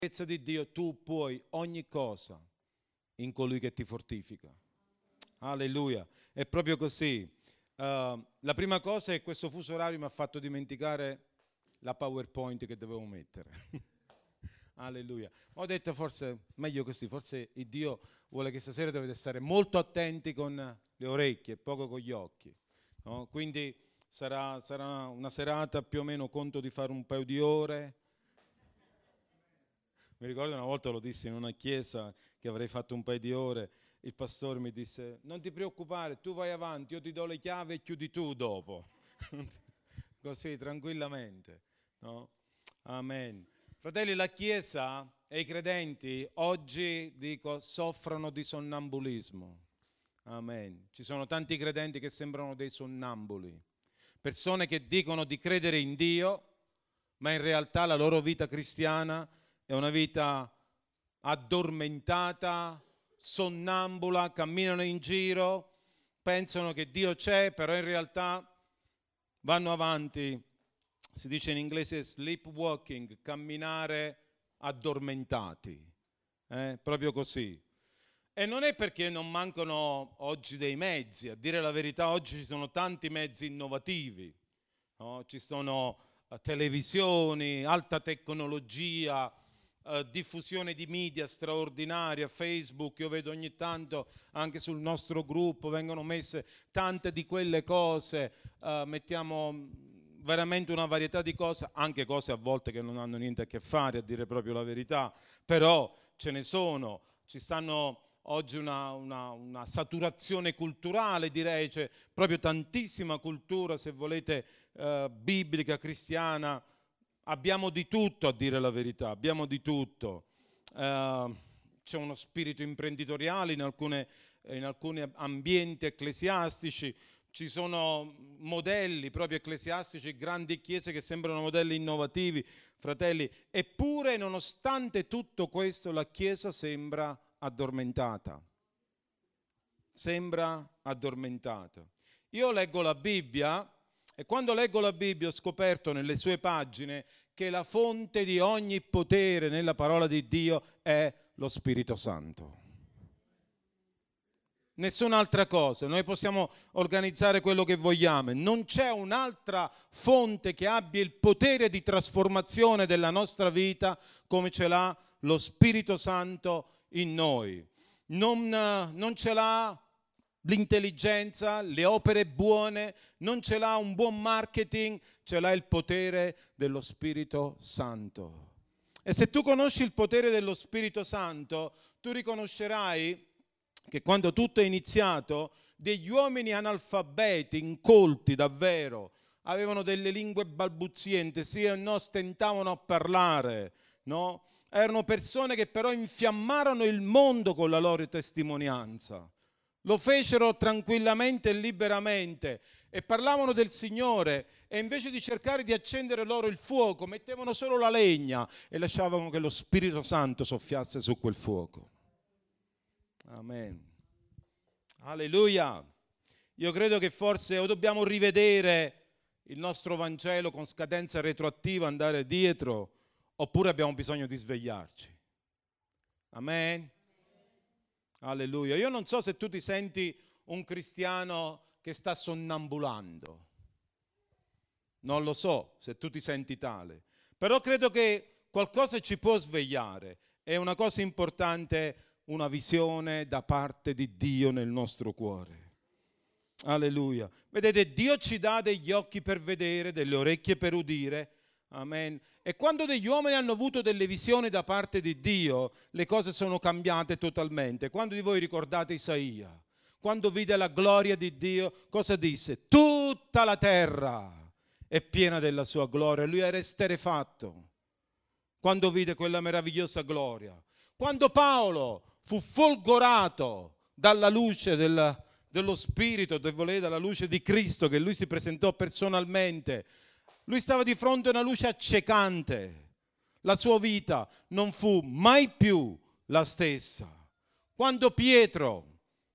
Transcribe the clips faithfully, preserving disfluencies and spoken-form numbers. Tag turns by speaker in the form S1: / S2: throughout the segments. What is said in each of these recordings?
S1: di Dio, tu puoi ogni cosa in colui che ti fortifica. Alleluia, è proprio così. Uh, la prima cosa è che questo fuso orario mi ha fatto dimenticare la PowerPoint che dovevo mettere. Alleluia. Ho detto forse meglio così, forse il Dio vuole che stasera dovete stare molto attenti con le orecchie, poco con gli occhi, no? Quindi sarà, sarà una serata più o meno, conto di fare un paio di ore. Mi ricordo una volta lo dissi in una chiesa che avrei fatto un paio di ore, il pastore mi disse: non ti preoccupare, tu vai avanti, io ti do le chiavi e chiudi tu dopo. Così tranquillamente, no? Amen. Fratelli, la chiesa e i credenti oggi, dico, soffrono di sonnambulismo. Amen. Ci sono tanti credenti che sembrano dei sonnambuli, persone che dicono di credere in Dio, ma in realtà la loro vita cristiana è una vita addormentata, sonnambula, camminano in giro, pensano che Dio c'è, però in realtà vanno avanti, si dice in inglese sleepwalking, camminare addormentati, eh? Proprio così. E non è perché non mancano oggi dei mezzi, a dire la verità oggi ci sono tanti mezzi innovativi, no? Ci sono uh, televisioni, alta tecnologia, Uh, diffusione di media straordinaria, Facebook, io vedo ogni tanto anche sul nostro gruppo vengono messe tante di quelle cose, uh, mettiamo veramente una varietà di cose, anche cose a volte che non hanno niente a che fare, a dire proprio la verità, però ce ne sono, ci stanno oggi una, una, una saturazione culturale, direi, c'è proprio tantissima cultura, se volete, uh, biblica, cristiana. Abbiamo di tutto, a dire la verità, abbiamo di tutto. Uh, c'è uno spirito imprenditoriale in, alcune, in alcuni ambienti ecclesiastici, ci sono modelli proprio ecclesiastici, grandi chiese che sembrano modelli innovativi, fratelli, eppure nonostante tutto questo la chiesa sembra addormentata. Sembra addormentata. Io leggo la Bibbia. E quando leggo la Bibbia ho scoperto nelle sue pagine che la fonte di ogni potere nella parola di Dio è lo Spirito Santo. Nessun'altra cosa, noi possiamo organizzare quello che vogliamo, non c'è un'altra fonte che abbia il potere di trasformazione della nostra vita come ce l'ha lo Spirito Santo in noi. Non, non ce l'ha l'intelligenza, le opere buone, non ce l'ha un buon marketing, ce l'ha il potere dello Spirito Santo. E se tu conosci il potere dello Spirito Santo, tu riconoscerai che quando tutto è iniziato, degli uomini analfabeti, incolti davvero, avevano delle lingue balbuzienti, sì e no, stentavano a parlare, no? Erano persone che però infiammarono il mondo con la loro testimonianza. Lo fecero tranquillamente e liberamente e parlavano del Signore e invece di cercare di accendere loro il fuoco mettevano solo la legna e lasciavano che lo Spirito Santo soffiasse su quel fuoco. Amen. Alleluia. Io credo che forse o dobbiamo rivedere il nostro Vangelo con scadenza retroattiva, andare dietro, oppure abbiamo bisogno di svegliarci. Amen. Alleluia. Io non so se tu ti senti un cristiano che sta sonnambulando. Non lo so se tu ti senti tale. Però credo che qualcosa ci può svegliare. È una cosa importante, una visione da parte di Dio nel nostro cuore. Alleluia. Vedete, Dio ci dà degli occhi per vedere, delle orecchie per udire. Amen. E quando degli uomini hanno avuto delle visioni da parte di Dio, le cose sono cambiate totalmente. Quando di voi ricordate Isaia, quando vide la gloria di Dio, cosa disse? Tutta la terra è piena della sua gloria. Lui era esterrefatto quando vide quella meravigliosa gloria. Quando Paolo fu folgorato dalla luce del, dello Spirito, dalla luce di Cristo, che lui si presentò personalmente, lui stava di fronte a una luce accecante. La sua vita non fu mai più la stessa. Quando Pietro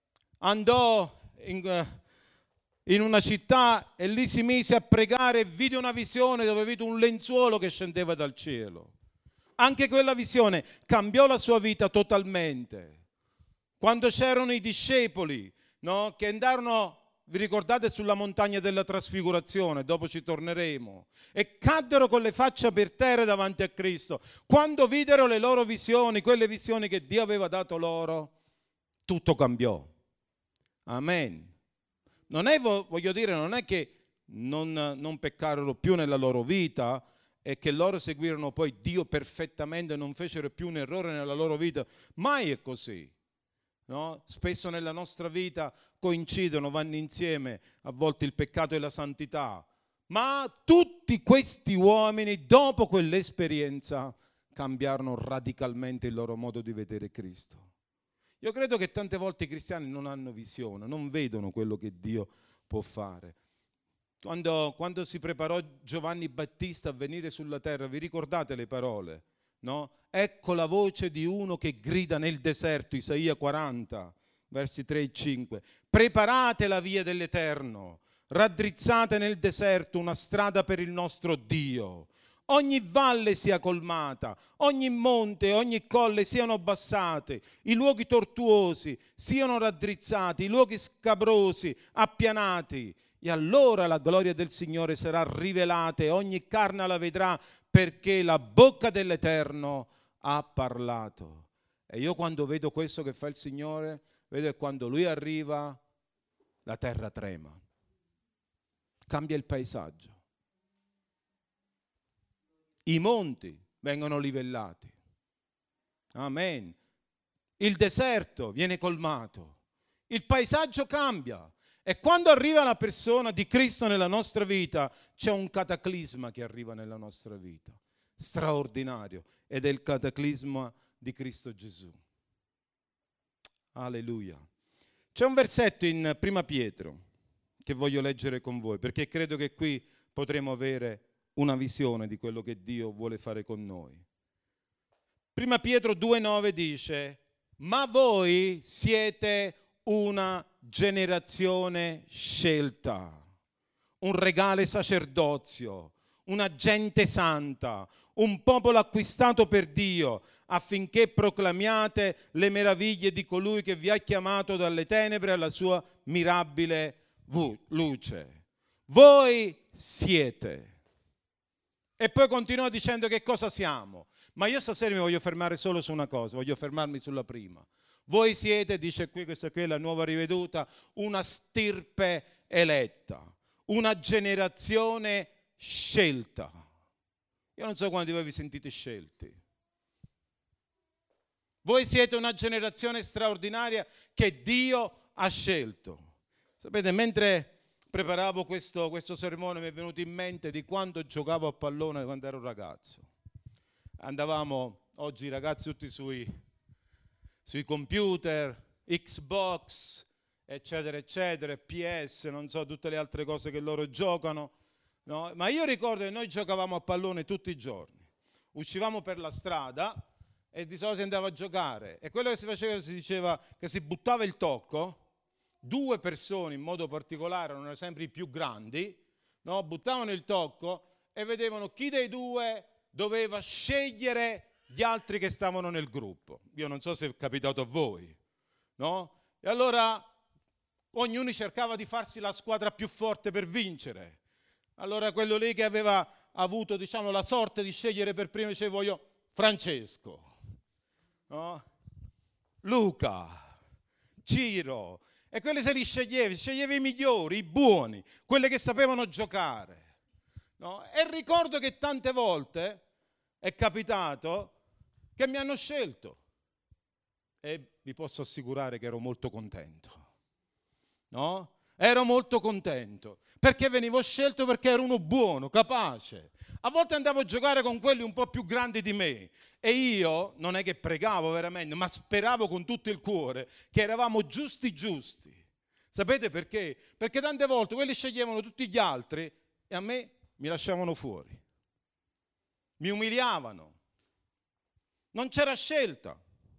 S1: andò in, in una città e lì si mise a pregare e vide una visione dove vide un lenzuolo che scendeva dal cielo. Anche quella visione cambiò la sua vita totalmente. Quando c'erano i discepoli, no, che andarono, vi ricordate, sulla montagna della trasfigurazione, dopo ci torneremo, e caddero con le facce per terra davanti a Cristo. Quando videro le loro visioni, quelle visioni che Dio aveva dato loro, tutto cambiò. Amen. Non è, voglio dire, non è che non, non peccarono più nella loro vita e che loro seguirono poi Dio perfettamente e non fecero più un errore nella loro vita. Mai è così. No? Spesso nella nostra vita coincidono, vanno insieme a volte il peccato e la santità, ma tutti questi uomini dopo quell'esperienza cambiarono radicalmente il loro modo di vedere Cristo. Io credo che tante volte i cristiani non hanno visione, non vedono quello che Dio può fare. Quando, quando si preparò Giovanni Battista a venire sulla terra, vi ricordate le parole? No? Ecco la voce di uno che grida nel deserto, Isaia quaranta, versi tre e cinque. Preparate la via dell'Eterno, raddrizzate nel deserto una strada per il nostro Dio. Ogni valle sia colmata, ogni monte, ogni colle siano abbassate, i luoghi tortuosi siano raddrizzati, i luoghi scabrosi appianati. E allora la gloria del Signore sarà rivelata e ogni carne la vedrà, perché la bocca dell'Eterno ha parlato. E io quando vedo questo che fa il Signore, vedo che quando Lui arriva, la terra trema. Cambia il paesaggio. I monti vengono livellati. Amen. Il deserto viene colmato. Il paesaggio cambia. E quando arriva la persona di Cristo nella nostra vita, c'è un cataclisma che arriva nella nostra vita, straordinario, ed è il cataclisma di Cristo Gesù. Alleluia. C'è un versetto in Prima Pietro che voglio leggere con voi, perché credo che qui potremo avere una visione di quello che Dio vuole fare con noi. Prima Pietro due nove dice: ma voi siete una generazione scelta, un regale sacerdozio, una gente santa, un popolo acquistato per Dio, affinché proclamiate le meraviglie di colui che vi ha chiamato dalle tenebre alla sua mirabile luce. Voi siete. E poi continua dicendo che cosa siamo. Ma io stasera mi voglio fermare solo su una cosa, voglio fermarmi sulla prima. Voi siete, dice qui, questa qui è la nuova riveduta, una stirpe eletta, una generazione scelta. Io non so quanti di voi vi sentite scelti. Voi siete una generazione straordinaria che Dio ha scelto. Sapete, mentre preparavo questo, questo sermone mi è venuto in mente di quando giocavo a pallone quando ero ragazzo. Andavamo, oggi i ragazzi tutti sui... sui computer, Xbox, eccetera, eccetera, P S, non so, tutte le altre cose che loro giocano, no? Ma io ricordo che noi giocavamo a pallone tutti i giorni. Uscivamo per la strada e di solito si andava a giocare. E quello che si faceva, si diceva che si buttava il tocco, due persone in modo particolare, erano sempre i più grandi, no? Buttavano il tocco e vedevano chi dei due doveva scegliere gli altri che stavano nel gruppo. Io non so se è capitato a voi, no? E allora ognuno cercava di farsi la squadra più forte per vincere. Allora quello lì che aveva avuto, diciamo, la sorte di scegliere per primo diceva: voglio Francesco, no? Luca, Ciro, e quelli se li sceglievi, sceglievi i migliori, i buoni, quelli che sapevano giocare, no? E ricordo che tante volte è capitato che mi hanno scelto e vi posso assicurare che ero molto contento, no? Ero molto contento perché venivo scelto perché ero uno buono, capace. A volte andavo a giocare con quelli un po' più grandi di me e io non è che pregavo veramente, ma speravo con tutto il cuore che eravamo giusti giusti. Sapete perché? Perché tante volte quelli sceglievano tutti gli altri e a me mi lasciavano fuori, mi umiliavano. Non c'era scelta.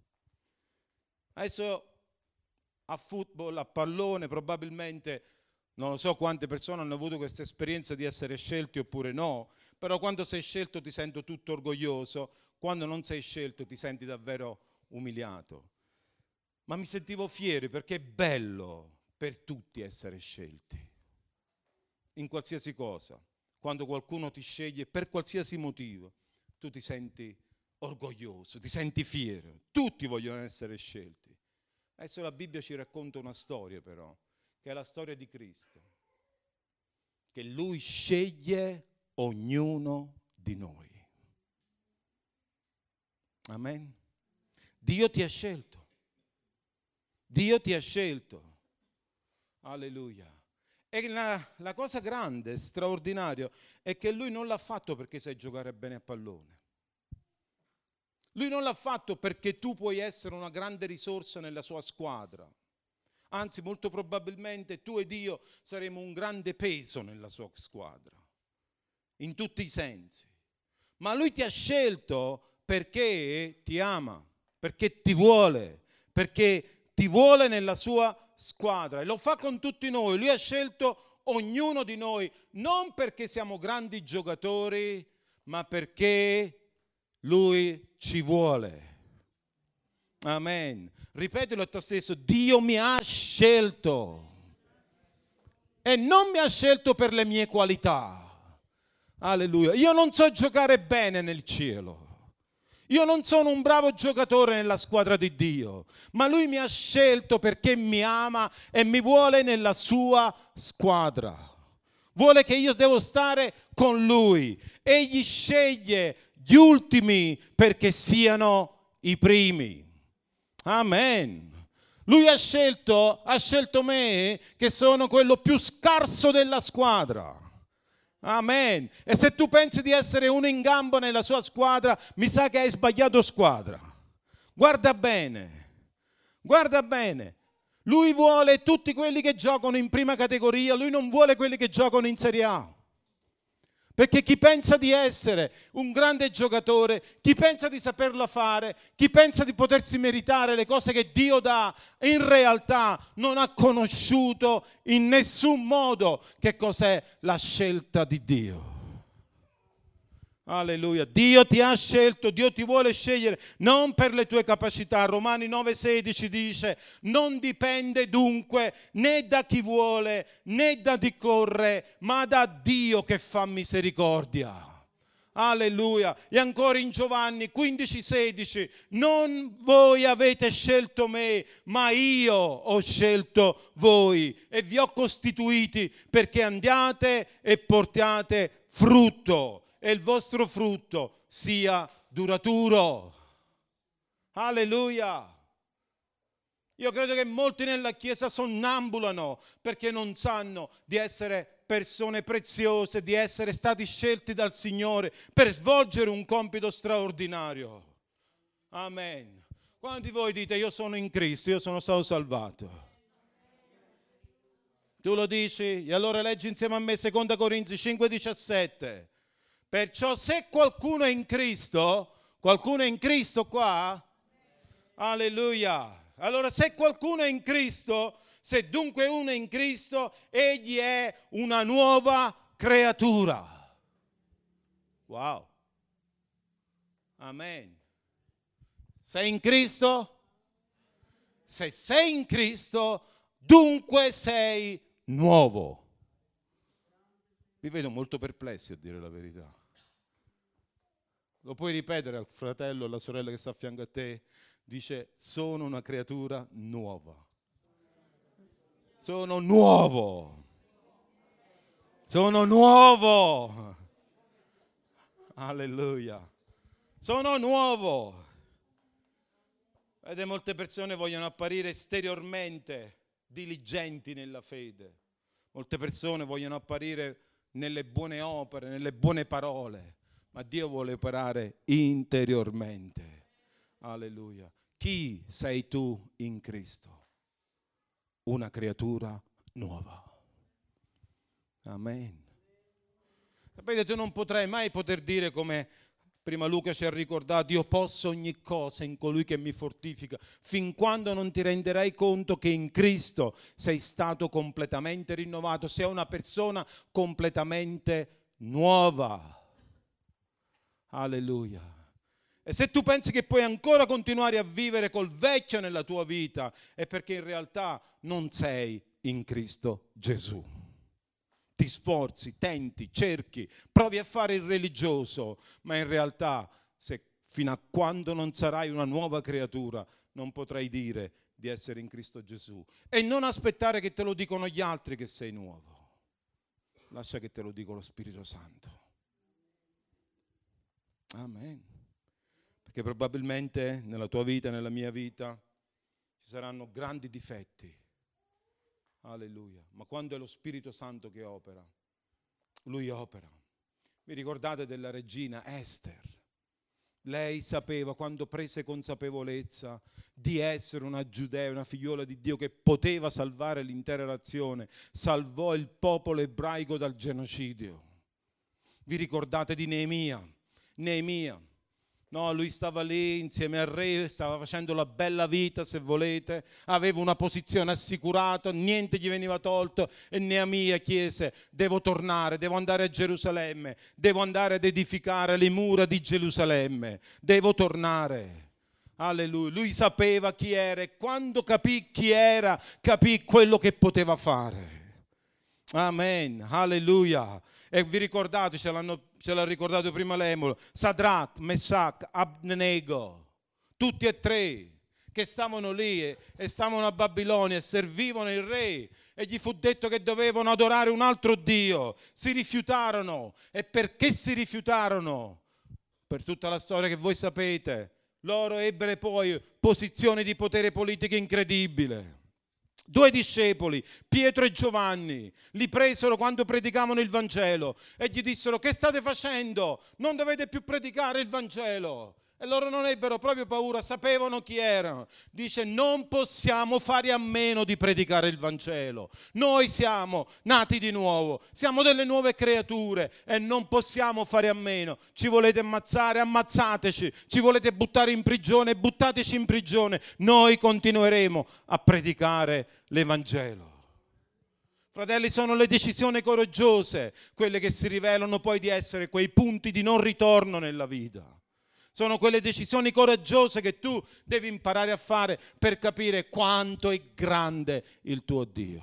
S1: Adesso a football, a pallone, probabilmente non lo so quante persone hanno avuto questa esperienza di essere scelti oppure no, però quando sei scelto ti sento tutto orgoglioso, quando non sei scelto ti senti davvero umiliato. Ma mi sentivo fiero perché è bello per tutti essere scelti, in qualsiasi cosa. Quando qualcuno ti sceglie per qualsiasi motivo, tu ti senti orgoglioso, ti senti fiero. Tutti vogliono essere scelti. Adesso la Bibbia ci racconta una storia però, che è la storia di Cristo, che Lui sceglie ognuno di noi. Amen. Dio ti ha scelto. Dio ti ha scelto. Alleluia. E la, la cosa grande, straordinaria, è che Lui non l'ha fatto perché sai giocare bene a pallone. Lui non l'ha fatto perché tu puoi essere una grande risorsa nella sua squadra. Anzi, molto probabilmente tu ed io saremo un grande peso nella sua squadra, in tutti i sensi. Ma Lui ti ha scelto perché ti ama, perché ti vuole, perché ti vuole nella sua squadra. E lo fa con tutti noi. Lui ha scelto ognuno di noi, non perché siamo grandi giocatori, ma perché Lui ci vuole. Amen. Ripetilo a te stesso: Dio mi ha scelto e non mi ha scelto per le mie qualità. Alleluia. Io non so giocare bene nel cielo. Io non sono un bravo giocatore nella squadra di Dio, ma Lui mi ha scelto perché mi ama e mi vuole nella sua squadra. Vuole che io devo stare con Lui. Egli sceglie gli ultimi perché siano i primi. Amen. Lui ha scelto, ha scelto me che sono quello più scarso della squadra. Amen. E se tu pensi di essere uno in gamba nella sua squadra, mi sa che hai sbagliato squadra. Guarda bene, guarda bene. Lui vuole tutti quelli che giocano in prima categoria, Lui non vuole quelli che giocano in Serie A. Perché chi pensa di essere un grande giocatore, chi pensa di saperla fare, chi pensa di potersi meritare le cose che Dio dà, in realtà non ha conosciuto in nessun modo che cos'è la scelta di Dio. Alleluia. Dio ti ha scelto, Dio ti vuole scegliere non per le tue capacità. Romani nove sedici dice: non dipende dunque né da chi vuole né da chi corre, ma da Dio che fa misericordia. Alleluia. E ancora in Giovanni quindici sedici: non voi avete scelto me, ma io ho scelto voi e vi ho costituiti perché andiate e portiate frutto e il vostro frutto sia duraturo. Alleluia. Io credo che molti nella Chiesa sonnambulano perché non sanno di essere persone preziose, di essere stati scelti dal Signore per svolgere un compito straordinario. Amen. Quanti di voi dite: io sono in Cristo, io sono stato salvato? Tu lo dici? E allora leggi insieme a me seconda Corinzi cinque diciassette. Perciò se qualcuno è in Cristo, qualcuno è in Cristo qua? Alleluia. Allora se qualcuno è in Cristo, se dunque uno è in Cristo, egli è una nuova creatura. Wow. Amen. Sei in Cristo? Se sei in Cristo, dunque sei nuovo. Vi vedo molto perplessi, a dire la verità. Lo puoi ripetere al fratello o alla sorella che sta a fianco a te? Dice: sono una creatura nuova. Sono nuovo. Sono nuovo. Alleluia. Sono nuovo. Vedete, molte persone vogliono apparire esteriormente diligenti nella fede. Molte persone vogliono apparire nelle buone opere, nelle buone parole, ma Dio vuole operare interiormente. Alleluia. Chi sei tu in Cristo? Una creatura nuova. Amen. Sapete, tu non potrai mai poter dire, come prima Luca ci ha ricordato: io posso ogni cosa in colui che mi fortifica, fin quando non ti renderai conto che in Cristo sei stato completamente rinnovato, sei una persona completamente nuova. Alleluia. E se tu pensi che puoi ancora continuare a vivere col vecchio nella tua vita, è perché in realtà non sei in Cristo Gesù. Ti sforzi, tenti, cerchi, provi a fare il religioso, ma in realtà se fino a quando non sarai una nuova creatura non potrai dire di essere in Cristo Gesù. E non aspettare che te lo dicono gli altri che sei nuovo. Lascia che te lo dica lo Spirito Santo. Amen. Perché probabilmente nella tua vita, nella mia vita, ci saranno grandi difetti. Alleluia. Ma quando è lo Spirito Santo che opera, Lui opera. Vi ricordate della regina Ester? Lei sapeva, quando prese consapevolezza di essere una giudea, una figliuola di Dio che poteva salvare l'intera nazione, salvò il popolo ebraico dal genocidio. Vi ricordate di Neemia? Neemia. No, lui stava lì insieme al re, stava facendo la bella vita, se volete, aveva una posizione assicurata, niente gli veniva tolto, e Neemia chiese: devo tornare, devo andare a Gerusalemme, devo andare ad edificare le mura di Gerusalemme, devo tornare. Alleluia. Lui sapeva chi era e quando capì chi era, capì quello che poteva fare. Amen. Alleluia. E vi ricordate, ce l'hanno, ce l'ha ricordato prima Lemuel, Sadrach, Mesach, Abednego, tutti e tre che stavano lì e, e stavano a Babilonia e servivano il re, e gli fu detto che dovevano adorare un altro Dio. Si rifiutarono. E perché si rifiutarono? Per tutta la storia che voi sapete, loro ebbero poi posizioni di potere politico incredibile. Due discepoli, Pietro e Giovanni, li presero quando predicavano il Vangelo e gli dissero: che state facendo? Non dovete più predicare il Vangelo. E loro non ebbero proprio paura, sapevano chi erano. Dice: non possiamo fare a meno di predicare il Vangelo. Noi siamo nati di nuovo, siamo delle nuove creature e non possiamo fare a meno. Ci volete ammazzare? Ammazzateci. Ci volete buttare in prigione? Buttateci in prigione. Noi continueremo a predicare l'Evangelo. Fratelli, sono le decisioni coraggiose quelle che si rivelano poi di essere quei punti di non ritorno nella vita. Sono quelle decisioni coraggiose che tu devi imparare a fare per capire quanto è grande il tuo Dio.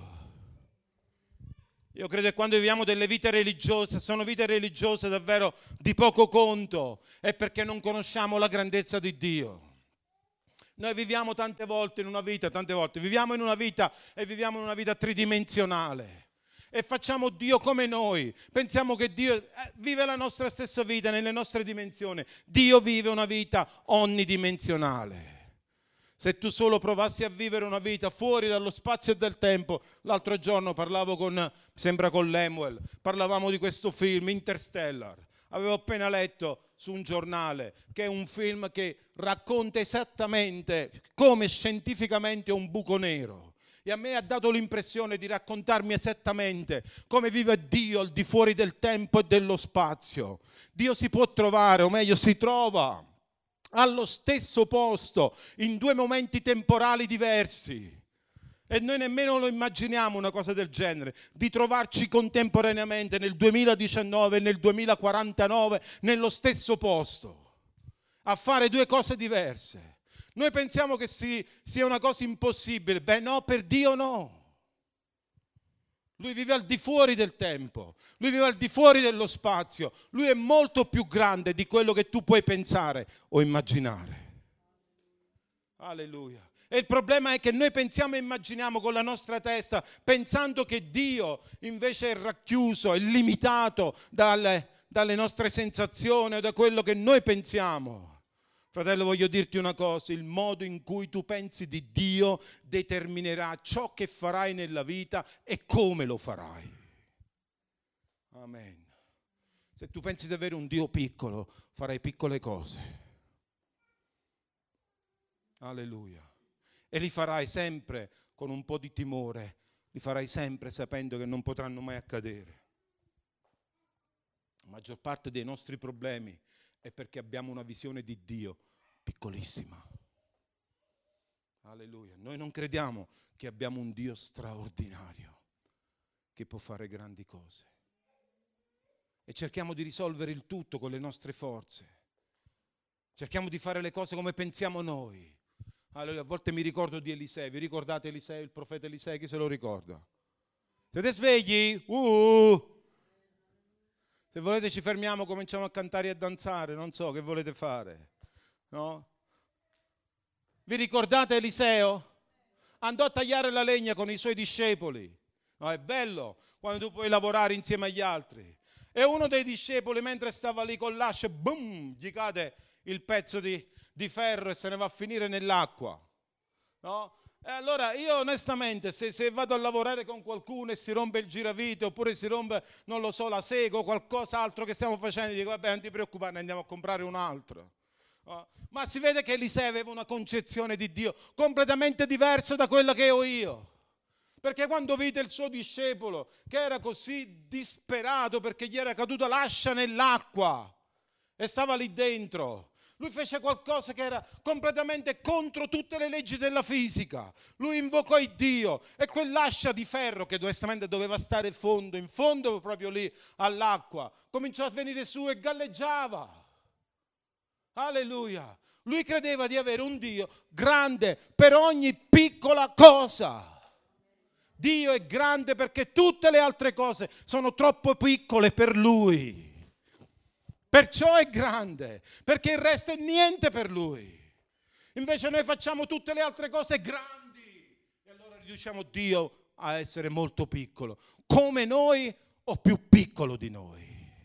S1: Io credo che quando viviamo delle vite religiose, sono vite religiose davvero di poco conto, è perché non conosciamo la grandezza di Dio. Noi viviamo tante volte in una vita, tante volte, viviamo in una vita e viviamo in una vita tridimensionale. E facciamo Dio come noi, pensiamo che Dio eh, vive la nostra stessa vita nelle nostre dimensioni. Dio vive una vita onnidimensionale. Se tu solo provassi a vivere una vita fuori dallo spazio e dal tempo. L'altro giorno parlavo con, sembra con Lemuel, parlavamo di questo film Interstellar. Avevo appena letto su un giornale che è un film che racconta esattamente come scientificamente un buco nero. E a me ha dato l'impressione di raccontarmi esattamente come vive Dio al di fuori del tempo e dello spazio. Dio si può trovare, o meglio si trova, allo stesso posto, in due momenti temporali diversi. E noi nemmeno lo immaginiamo una cosa del genere, di trovarci contemporaneamente nel duemiladiciannove e nel duemilaquarantanove nello stesso posto, a fare due cose diverse. Noi pensiamo che si, sia una cosa impossibile. Beh no, per Dio no. Lui vive al di fuori del tempo, lui vive al di fuori dello spazio, lui è molto più grande di quello che tu puoi pensare o immaginare. Alleluia. E il problema è che noi pensiamo e immaginiamo con la nostra testa, pensando che Dio invece è racchiuso, è limitato dalle, dalle nostre sensazioni o da quello che noi pensiamo. Fratello, voglio dirti una cosa: il modo in cui tu pensi di Dio determinerà ciò che farai nella vita e come lo farai. Amen. Se tu pensi di avere un Dio piccolo, farai piccole cose. Alleluia. E li farai sempre con un po' di timore, li farai sempre sapendo che non potranno mai accadere. La maggior parte dei nostri problemi è perché abbiamo una visione di Dio piccolissima. Alleluia. Noi non crediamo che abbiamo un Dio straordinario che può fare grandi cose. E cerchiamo di risolvere il tutto con le nostre forze. Cerchiamo di fare le cose come pensiamo noi. Allora, a volte mi ricordo di Eliseo. Vi ricordate Eliseo, il profeta Eliseo? Chi se lo ricorda? Siete svegli? Uh! Se volete ci fermiamo, cominciamo a cantare e a danzare. Non so che volete fare. No? Vi ricordate Eliseo? Andò a tagliare la legna con i suoi discepoli. No, è bello quando tu puoi lavorare insieme agli altri. E uno dei discepoli, mentre stava lì con l'ascia, boom, gli cade il pezzo di, di ferro e se ne va a finire nell'acqua. No? E allora io onestamente, se, se vado a lavorare con qualcuno e si rompe il giravite, oppure si rompe, non lo so, la sega o qualcos'altro che stiamo facendo, dico vabbè, non ti preoccupare, ne andiamo a comprare un altro. No? Ma si vede che Eliseo aveva una concezione di Dio completamente diversa da quella che ho io. Perché quando vide il suo discepolo che era così disperato perché gli era caduta l'ascia nell'acqua e stava lì dentro, lui fece qualcosa che era completamente contro tutte le leggi della fisica. Lui invocò il Dio e quell'ascia di ferro che onestamente doveva stare in fondo, in fondo proprio lì all'acqua, cominciò a venire su e galleggiava. Alleluia. Lui credeva di avere un Dio grande per ogni piccola cosa. Dio è grande perché tutte le altre cose sono troppo piccole per Lui. Perciò è grande, perché il resto è niente per Lui. Invece noi facciamo tutte le altre cose grandi e allora riduciamo Dio a essere molto piccolo, come noi o più piccolo di noi.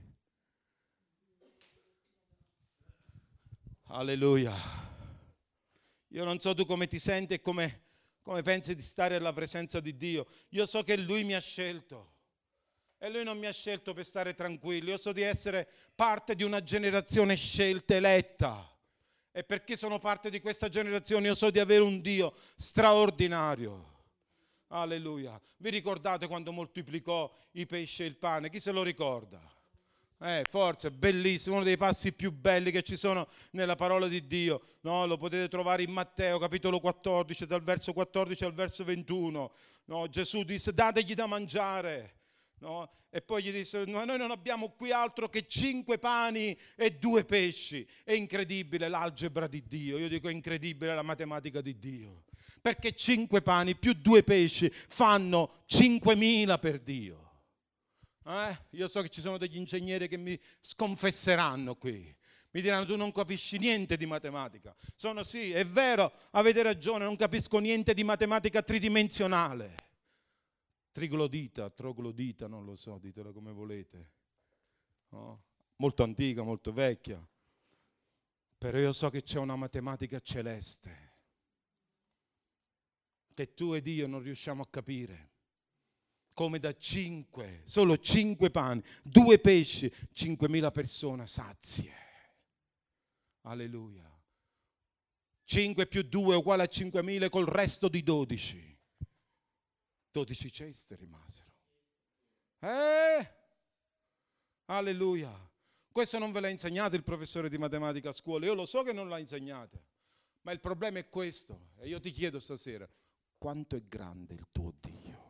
S1: Alleluia. Io non so tu come ti senti e come, come pensi di stare alla presenza di Dio. Io so che Lui mi ha scelto e Lui non mi ha scelto per stare tranquillo. Io so di essere parte di una generazione scelta, eletta, e perché sono parte di questa generazione io so di avere un Dio straordinario. Alleluia. Vi ricordate quando moltiplicò i pesci e il pane? Chi se lo ricorda? Eh, forza, è bellissimo, uno dei passi più belli che ci sono nella parola di Dio. No, lo potete trovare in Matteo capitolo quattordici, dal verso quattordici al verso ventuno. No, Gesù disse dategli da mangiare. No? E poi gli disse no, noi non abbiamo qui altro che cinque pani e due pesci. È incredibile l'algebra di Dio. Io dico è incredibile la matematica di Dio, perché cinque pani più due pesci fanno cinquemila per Dio. Eh? Io so che ci sono degli ingegneri che mi sconfesseranno qui, mi diranno tu non capisci niente di matematica. Sono sì, è vero, avete ragione, non capisco niente di matematica tridimensionale, triglodita, troglodita, non lo so, ditelo come volete, no? Molto antica, molto vecchia, però io so che c'è una matematica celeste che tu ed io non riusciamo a capire. Come da cinque, solo cinque pani, due pesci, cinquemila persone sazie. Alleluia. cinque più due è uguale a cinquemila col resto di dodici. dodici ceste rimasero. Eh? Alleluia. Questo non ve l'ha insegnato il professore di matematica a scuola. Io lo so che non l'ha insegnato. Ma il problema è questo. E io ti chiedo stasera, quanto è grande il tuo Dio?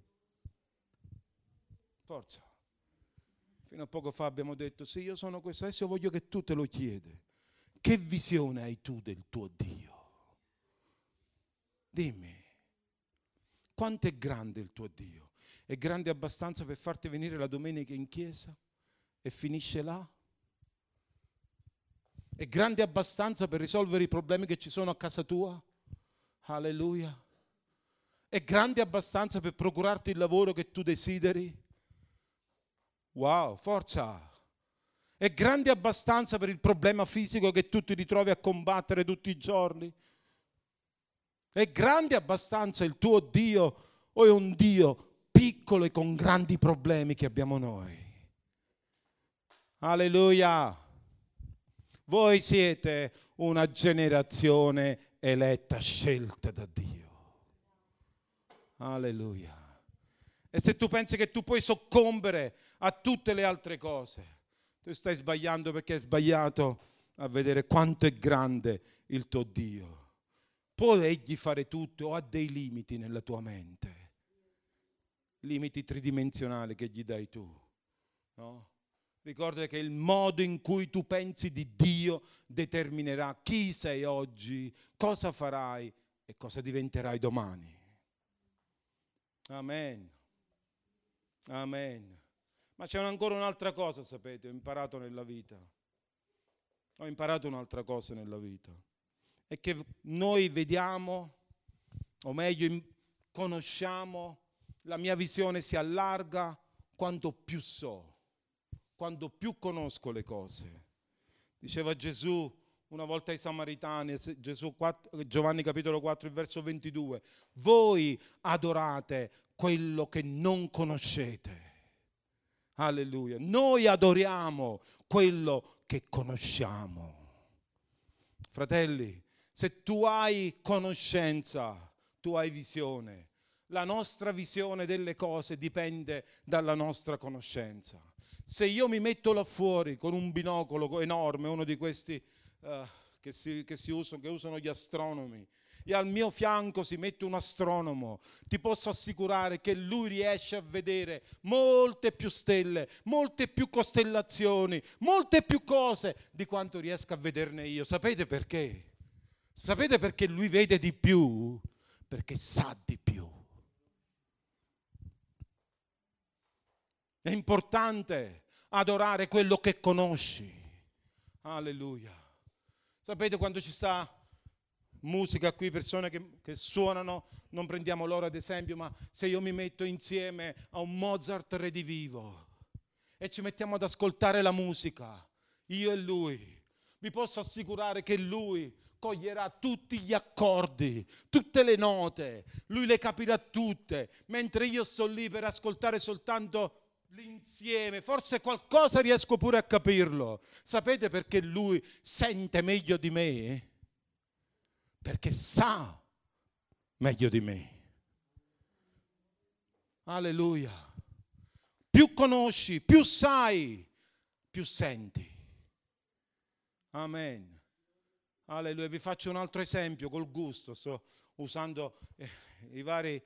S1: Forza. Fino a poco fa abbiamo detto, sì, io sono questo, adesso voglio che tu te lo chiedi. Che visione hai tu del tuo Dio? Dimmi, quanto è grande il tuo Dio? È grande abbastanza per farti venire la domenica in chiesa e finisce là? È grande abbastanza per risolvere i problemi che ci sono a casa tua? Alleluia. È grande abbastanza per procurarti il lavoro che tu desideri? Wow, forza! È grande abbastanza per il problema fisico che tu ti ritrovi a combattere tutti i giorni? È grande abbastanza il tuo Dio o è un Dio piccolo e con grandi problemi che abbiamo noi? Alleluia! Voi siete una generazione eletta, scelta da Dio. Alleluia! E se tu pensi che tu puoi soccombere a tutte le altre cose, tu stai sbagliando, perché hai sbagliato a vedere quanto è grande il tuo Dio. Può egli fare tutto o ha dei limiti nella tua mente? Limiti tridimensionali che gli dai tu, no? Ricorda che il modo in cui tu pensi di Dio determinerà chi sei oggi, cosa farai e cosa diventerai domani. Amen. Amen. Ma c'è ancora un'altra cosa, sapete, ho imparato nella vita. Ho imparato un'altra cosa nella vita. È che noi vediamo, o meglio conosciamo, la mia visione si allarga quanto più so, quanto più conosco le cose. Diceva Gesù una volta ai Samaritani, Gesù quattro, Giovanni capitolo quattro, il verso ventidue, voi adorate quello che non conoscete. Alleluia. Noi adoriamo quello che conosciamo. Fratelli, se tu hai conoscenza, tu hai visione. La nostra visione delle cose dipende dalla nostra conoscenza. Se io mi metto là fuori con un binocolo enorme, uno di questi uh, che, si, che, si usano, che usano gli astronomi, e al mio fianco si mette un astronomo, ti posso assicurare che lui riesce a vedere molte più stelle, molte più costellazioni, molte più cose di quanto riesco a vederne io. Sapete perché? Sapete perché lui vede di più? Perché sa di più. È importante adorare quello che conosci. Alleluia. Sapete quando ci sta musica qui, persone che, che suonano, non prendiamo loro ad esempio, ma se io mi metto insieme a un Mozart redivivo e ci mettiamo ad ascoltare la musica, io e lui, vi posso assicurare che lui coglierà tutti gli accordi, tutte le note, lui le capirà tutte, mentre io sto lì per ascoltare soltanto l'insieme, forse qualcosa riesco pure a capirlo. Sapete perché lui sente meglio di me? Perché sa meglio di me. Alleluia. Più conosci, più sai, più senti. Amen. Alleluia. Vi faccio un altro esempio col gusto. Sto usando eh, i vari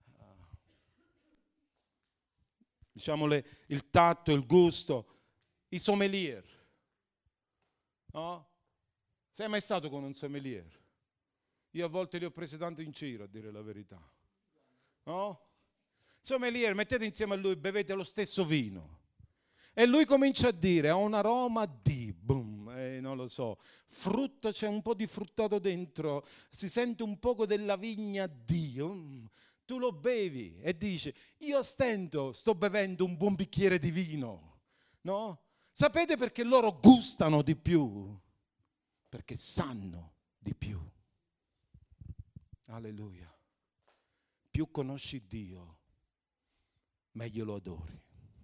S1: diciamo le, il tatto, il gusto, i sommelier. No? Sei mai stato con un sommelier? Io a volte li ho presi tanto in giro, a dire la verità. No? Sommelier, mettete insieme a lui, bevete lo stesso vino. E lui comincia a dire, ha un aroma di, boom, eh, non lo so, frutto, c'è un po' di fruttato dentro, si sente un poco della vigna di... Mm. Tu lo bevi e dici, io a stento sto bevendo un buon bicchiere di vino, no? Sapete perché loro gustano di più? Perché sanno di più. Alleluia. Più conosci Dio, meglio lo adori.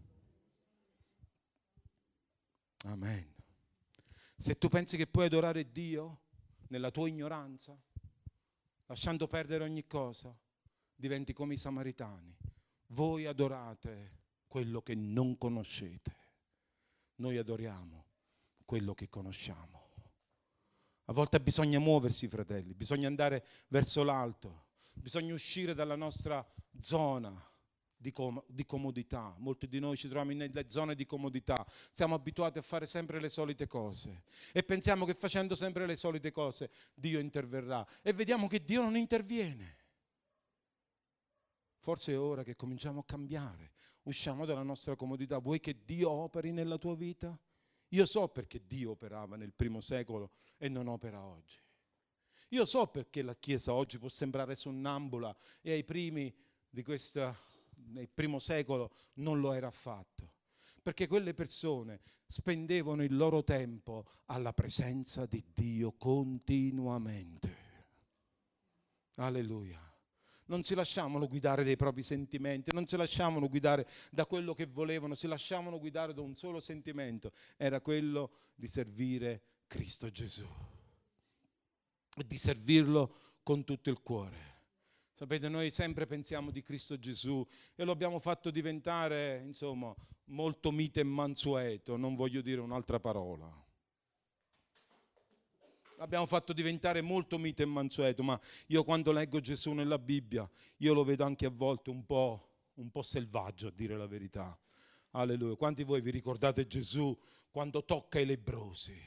S1: Amen. Se tu pensi che puoi adorare Dio nella tua ignoranza, lasciando perdere ogni cosa, diventi come i Samaritani. Voi adorate quello che non conoscete. Noi adoriamo quello che conosciamo. A volte bisogna muoversi, fratelli, bisogna andare verso l'alto, bisogna uscire dalla nostra zona di, com- di comodità. Molti di noi ci troviamo nelle zone di comodità, siamo abituati a fare sempre le solite cose e pensiamo che facendo sempre le solite cose Dio interverrà e vediamo che Dio non interviene. Forse è ora che cominciamo a cambiare, usciamo dalla nostra comodità. Vuoi che Dio operi nella tua vita? Io so perché Dio operava nel primo secolo e non opera oggi. Io so perché la Chiesa oggi può sembrare sonnambula e ai primi di questa, nel primo secolo non lo era affatto. Perché quelle persone spendevano il loro tempo alla presenza di Dio continuamente. Alleluia. Non si lasciavano guidare dai propri sentimenti, non si lasciavano guidare da quello che volevano, si lasciavano guidare da un solo sentimento, era quello di servire Cristo Gesù e di servirlo con tutto il cuore. Sapete, noi sempre pensiamo di Cristo Gesù e lo abbiamo fatto diventare, insomma, molto mite e mansueto, non voglio dire un'altra parola. L'abbiamo fatto diventare molto mite e mansueto, ma io quando leggo Gesù nella Bibbia, io lo vedo anche a volte un po', un po' selvaggio, a dire la verità. Alleluia. Quanti di voi vi ricordate Gesù quando tocca i lebbrosi?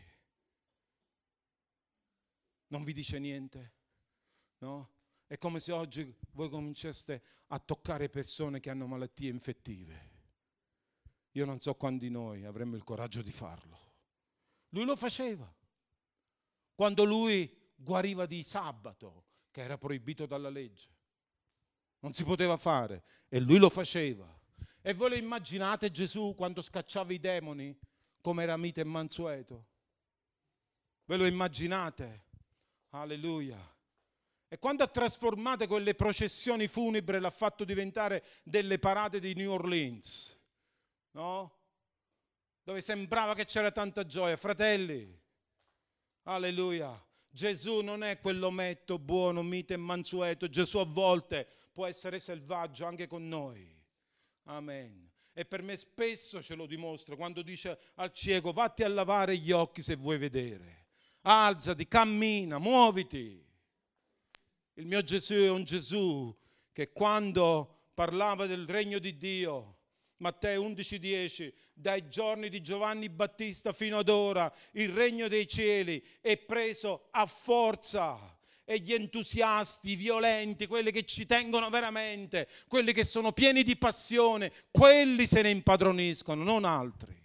S1: Non vi dice niente? No? È come se oggi voi cominciaste a toccare persone che hanno malattie infettive. Io non so quanti di noi avremmo il coraggio di farlo. Lui lo faceva. Quando lui guariva di sabato, che era proibito dalla legge, non si poteva fare, e lui lo faceva. E voi lo immaginate Gesù quando scacciava i demoni, come era mite e mansueto? Ve lo immaginate? Alleluia. E quando ha trasformato quelle processioni funebri, l'ha fatto diventare delle parate di New Orleans, no? Dove sembrava che c'era tanta gioia. Fratelli, alleluia, Gesù non è quell'ometto buono, mite e mansueto. Gesù a volte può essere selvaggio anche con noi. Amen. E per me spesso ce lo dimostra quando dice al cieco: vatti a lavare gli occhi se vuoi vedere. Alzati, cammina, muoviti. Il mio Gesù è un Gesù che quando parlava del regno di Dio, Matteo undici dieci, dai giorni di Giovanni Battista fino ad ora, il regno dei cieli è preso a forza. E gli entusiasti, i violenti, quelli che ci tengono veramente, quelli che sono pieni di passione, quelli se ne impadroniscono, non altri.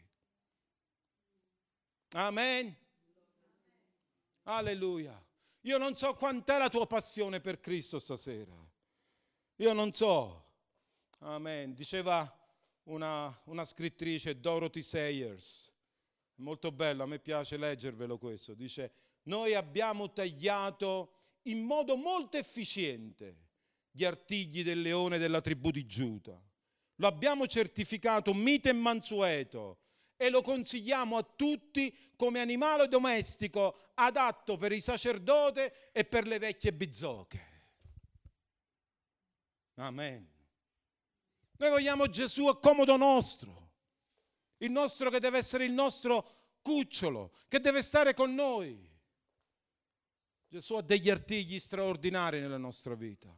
S1: Amen. Alleluia. Io non so quant'è la tua passione per Cristo stasera. Io non so. Amen. Diceva una, una scrittrice, Dorothy Sayers, molto bello, a me piace leggervelo questo. Dice: noi abbiamo tagliato in modo molto efficiente gli artigli del leone della tribù di Giuda. Lo abbiamo certificato mite e mansueto e lo consigliamo a tutti come animale domestico adatto per il sacerdote e per le vecchie bizzoche. Amen. Noi vogliamo Gesù a comodo nostro, il nostro che deve essere il nostro cucciolo, che deve stare con noi. Gesù ha degli artigli straordinari nella nostra vita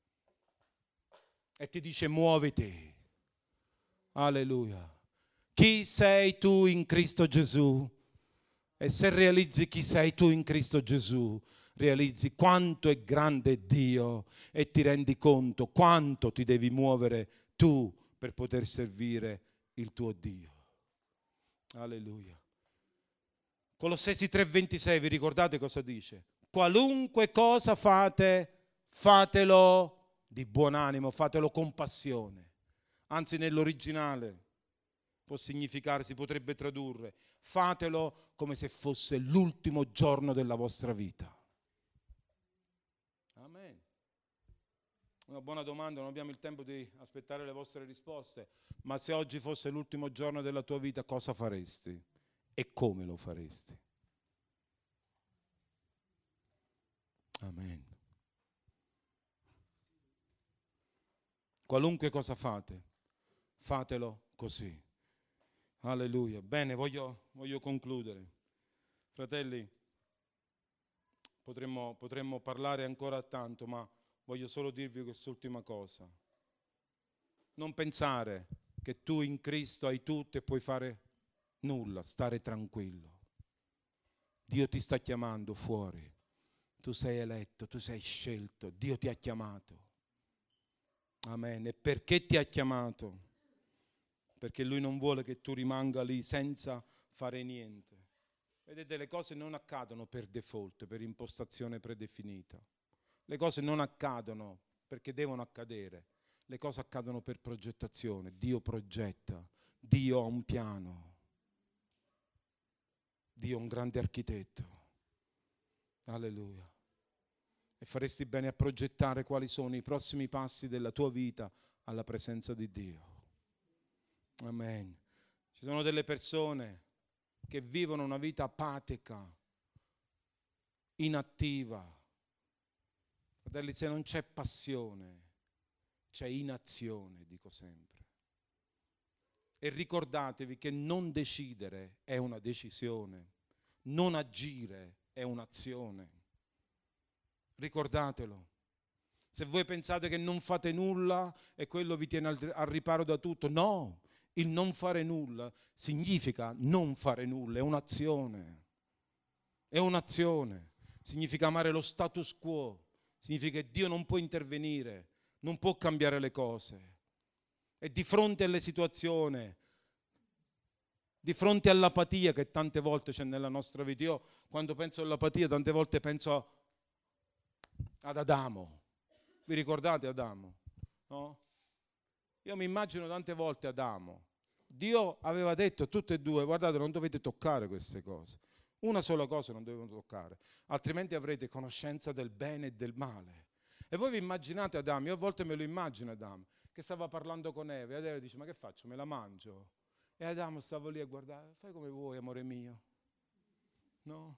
S1: e ti dice: muoviti. Alleluia. Chi sei tu in Cristo Gesù? E se realizzi chi sei tu in Cristo Gesù, realizzi quanto è grande Dio e ti rendi conto quanto ti devi muovere tu per poter servire il tuo Dio. Alleluia. Colossesi tre ventisei, vi ricordate cosa dice? Qualunque cosa fate, fatelo di buon animo, fatelo con passione. Anzi, nell'originale può significare, si potrebbe tradurre: fatelo come se fosse l'ultimo giorno della vostra vita. Amen. Una buona domanda, non abbiamo il tempo di aspettare le vostre risposte, ma se oggi fosse l'ultimo giorno della tua vita, cosa faresti? E come lo faresti? Amen. Qualunque cosa fate, fatelo così. Alleluia. Bene, voglio, voglio concludere. Fratelli, potremmo, potremmo parlare ancora tanto, ma voglio solo dirvi quest'ultima cosa. Non pensare che tu in Cristo hai tutto e puoi fare nulla, stare tranquillo. Dio ti sta chiamando fuori. Tu sei eletto, tu sei scelto, Dio ti ha chiamato. Amen. E perché ti ha chiamato? Perché Lui non vuole che tu rimanga lì senza fare niente. Vedete, le cose non accadono per default, per impostazione predefinita. Le cose non accadono perché devono accadere. Le cose accadono per progettazione. Dio progetta, Dio ha un piano. Dio è un grande architetto. Alleluia. E faresti bene a progettare quali sono i prossimi passi della tua vita alla presenza di Dio. Amen. Ci sono delle persone che vivono una vita apatica, inattiva. Fratelli, se non c'è passione, c'è inazione, dico sempre. E ricordatevi che non decidere è una decisione, non agire è un'azione. Ricordatelo. Se voi pensate che non fate nulla e quello vi tiene al, al riparo da tutto, no, Il non fare nulla significa non fare nulla, è un'azione. È un'azione. Significa amare lo status quo. Significa che Dio non può intervenire, non può cambiare le cose. E di fronte alle situazioni, di fronte all'apatia che tante volte c'è nella nostra vita, io quando penso all'apatia tante volte penso ad Adamo. Vi ricordate Adamo? No? Io mi immagino tante volte Adamo. Dio aveva detto a tutte e due: guardate, non dovete toccare queste cose. Una sola cosa non dovete toccare, altrimenti avrete conoscenza del bene e del male. E voi vi immaginate Adamo? Io a volte me lo immagino Adamo, che stava parlando con Eva, e Eva dice: ma che faccio? Me la mangio? E Adamo stava lì a guardare: fai come vuoi, amore mio. No?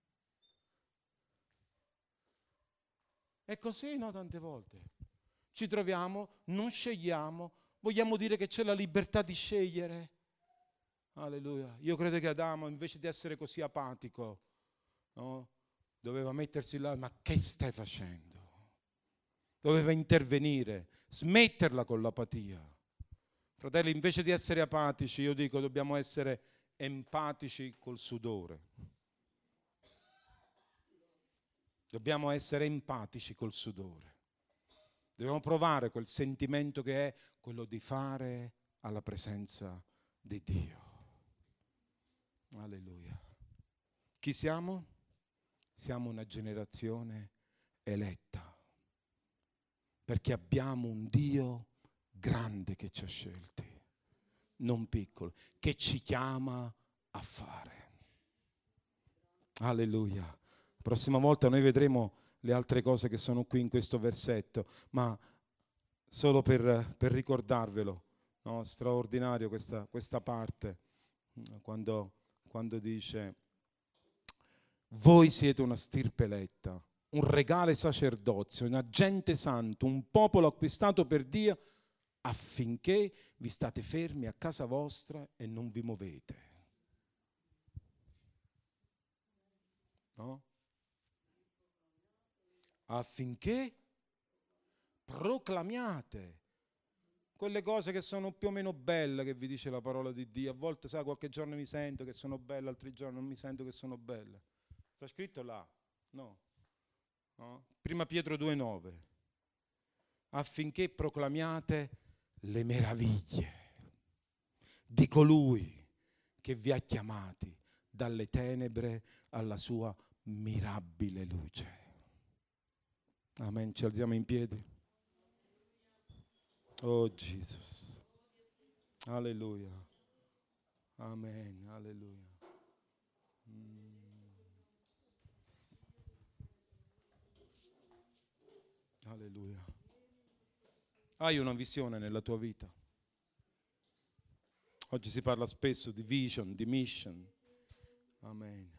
S1: È così, no? Tante volte ci troviamo, non scegliamo, vogliamo dire che c'è la libertà di scegliere. Alleluia. Io credo che Adamo, invece di essere così apatico, no, doveva mettersi là: ma che stai facendo? Doveva intervenire, smetterla con l'apatia. Fratelli, invece di essere apatici, io dico dobbiamo essere empatici col sudore. Dobbiamo essere empatici col sudore. Dobbiamo provare quel sentimento che è quello di fare alla presenza di Dio. Alleluia. Chi siamo? Siamo una generazione eletta, perché abbiamo un Dio grande che ci ha scelti, non piccolo, che ci chiama a fare. Alleluia. La prossima volta noi vedremo le altre cose che sono qui in questo versetto, ma solo per, per ricordarvelo, no? Straordinario questa, questa parte, quando, quando dice: voi siete una stirpe eletta, un regale sacerdozio, un agente santo, un popolo acquistato per Dio, affinché vi state fermi a casa vostra e non vi muovete. No? Affinché proclamiate quelle cose che sono più o meno belle che vi dice la parola di Dio. A volte, sai, qualche giorno mi sento che sono belle, altri giorni non mi sento che sono belle. Sta scritto là? No. No? Prima Pietro due nove. Affinché proclamiate le meraviglie di colui che vi ha chiamati dalle tenebre alla sua mirabile luce. Amen. Ci alziamo in piedi. Oh Jesus. Alleluia. Amen. Alleluia. Mm. Alleluia. Hai una visione nella tua vita? Oggi si parla spesso di vision, di mission. Amen.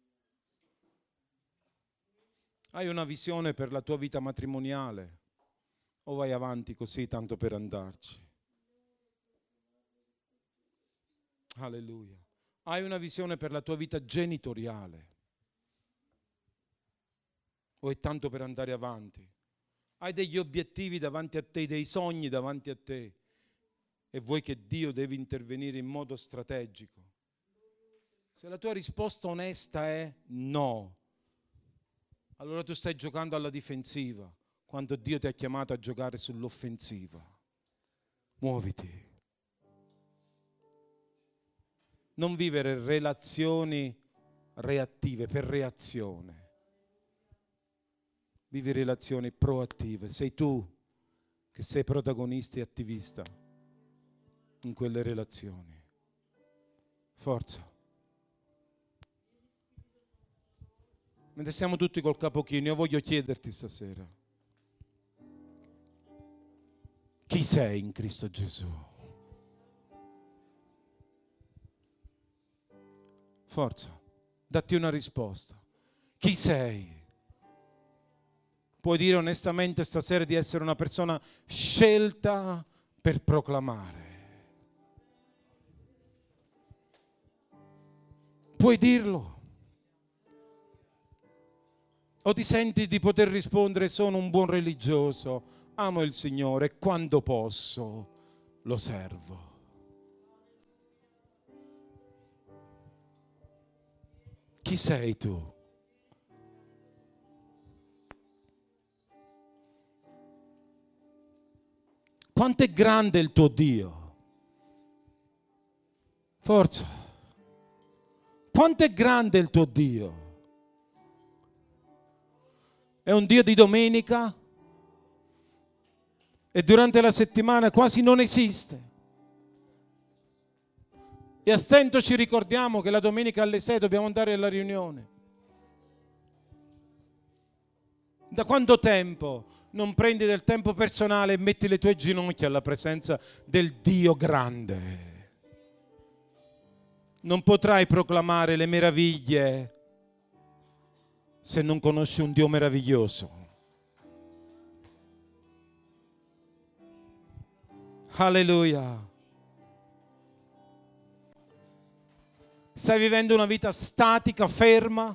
S1: Hai una visione per la tua vita matrimoniale? O vai avanti così tanto per andarci? Alleluia. Hai una visione per la tua vita genitoriale? O è tanto per andare avanti? Hai degli obiettivi davanti a te, dei sogni davanti a te, e vuoi che Dio deve intervenire in modo strategico? Se la tua risposta onesta è no, allora tu stai giocando alla difensiva, quando Dio ti ha chiamato a giocare sull'offensiva. Muoviti. Non vivere relazioni reattive per reazione. Vivi relazioni proattive. Sei tu che sei protagonista e attivista in quelle relazioni. Forza. Mentre siamo tutti col capo chino, io voglio chiederti stasera: chi sei in Cristo Gesù? Forza, datti una risposta. Chi sei? Puoi dire onestamente stasera di essere una persona scelta per proclamare. Puoi dirlo? O ti senti di poter rispondere: sono un buon religioso, amo il Signore e quando posso lo servo? Chi sei tu? Quanto è grande il tuo Dio? Forza. Quanto è grande il tuo Dio? È un Dio di domenica e durante la settimana quasi non esiste. E a stento ci ricordiamo che la domenica alle sei dobbiamo andare alla riunione. Da quanto tempo non prendi del tempo personale e metti le tue ginocchia alla presenza del Dio grande? Non potrai proclamare le meraviglie se non conosci un Dio meraviglioso. Alleluia. Stai vivendo una vita statica, ferma?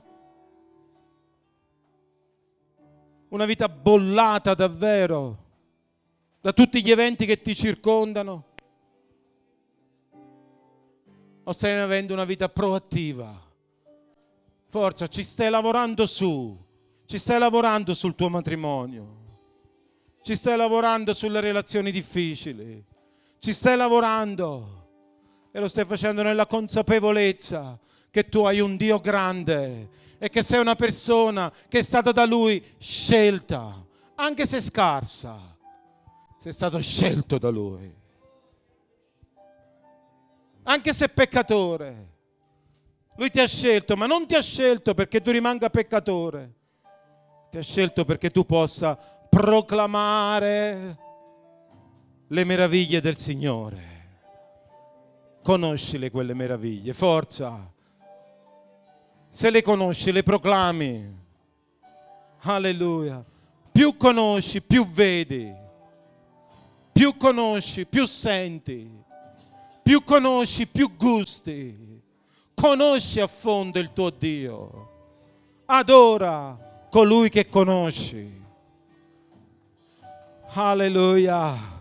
S1: Una vita bollata davvero da tutti gli eventi che ti circondano? O stai avendo una vita proattiva? Forza, ci stai lavorando su, ci stai lavorando sul tuo matrimonio, ci stai lavorando sulle relazioni difficili, ci stai lavorando e lo stai facendo nella consapevolezza che tu hai un Dio grande e che sei una persona che è stata da Lui scelta, anche se scarsa, sei stato scelto da Lui, anche se peccatore. Lui ti ha scelto, ma non ti ha scelto perché tu rimanga peccatore. Ti ha scelto perché tu possa proclamare le meraviglie del Signore. Conoscile quelle meraviglie, forza. Se le conosci, le proclami. Alleluia. Più conosci, più vedi. Più conosci, più senti. Più conosci, più gusti. Conosci a fondo il tuo Dio. Adora colui che conosci. Alleluia.